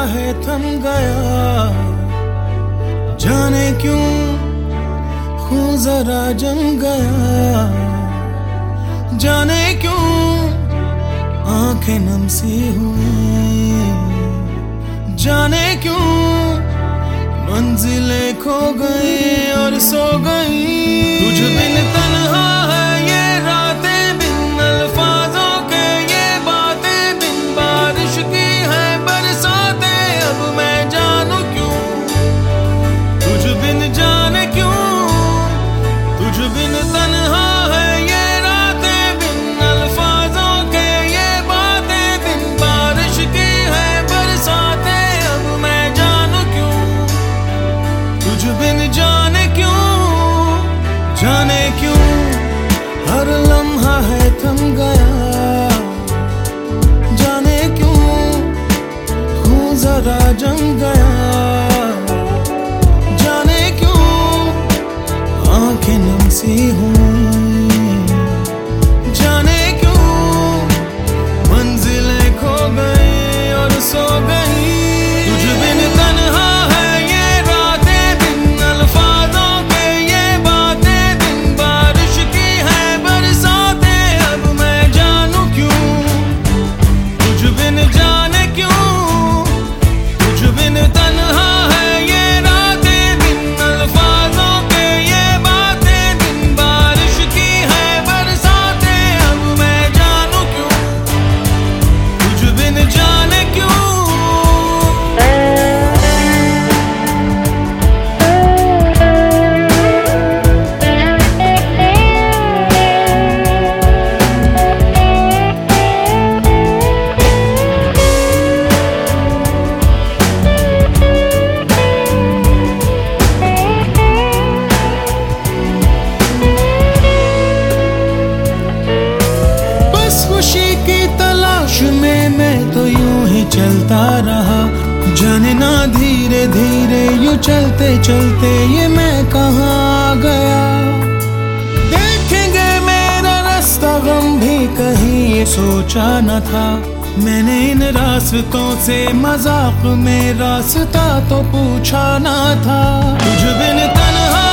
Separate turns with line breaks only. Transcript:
है थम गया, जाने क्यों खून जरा जम गया, जाने क्यों आंखें नम सी हुई, जाने क्यों मंजिलें खो गई और सो गई। तुझ बिन तन्हा है ये रातें, बिन अल्फाजों के ये बातें, बिन बारिश की है बरसातें, अब मैं जानू क्यों तुझ बिन, जाने क्यों तुझ बिन तन्हा है ये रातें, बिन अल्फाजों के ये बातें, बिन बारिश की है बरसातें, अब मैं जानू क्यों तुझ बिन, जाने क्यों, जाने क्यों हर लम्हा है थम गया, जाने क्यों खून जरा जम गया, जाने क्यों आंखें नम सी हुई, जाने क्यों मंजिलें खो गई और सो गई। तुझ बिन तन्हा है ये रातें, बिन अल्फाजों के ये बातें, बिन बारिश की है बरसातें, अब मैं जानू क्यों तुझ बिन, जाने क्यों तुझ बिन तन्हा है ये रातें, बिन अल्फाजों के ये बातें, बिन बारिश की है बरसातें, अब मैं जानू क्यों तुझ बिन, जाने क्यों। बस खुशी की तलाश में मैं तो यूं ही चलता रहा, जाने ना धीरे धीरे यूं चलते चलते ये मैं कहाँ आ गया। देखेंगे मेरा रास्ता गम भी कहीं ये सोचा न था, मैंने इन रास्तों से मजाक में रास्ता तो पूछा ना था। तुझ बिन तन्हा